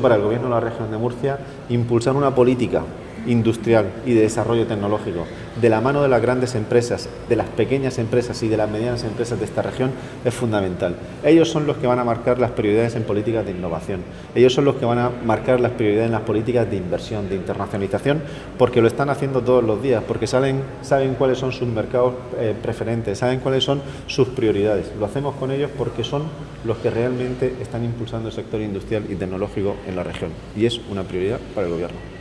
Para el Gobierno de la Región de Murcia, impulsar una política industrial y de desarrollo tecnológico de la mano de las grandes empresas, de las pequeñas empresas y de las medianas empresas de esta región es fundamental. Ellos son los que van a marcar las prioridades en políticas de innovación, ellos son los que van a marcar las prioridades en las políticas de inversión, de internacionalización, porque lo están haciendo todos los días, porque saben cuáles son sus mercados preferentes, saben cuáles son sus prioridades. Lo hacemos con ellos porque son los que realmente están impulsando el sector industrial y tecnológico en la región y es una prioridad para el Gobierno.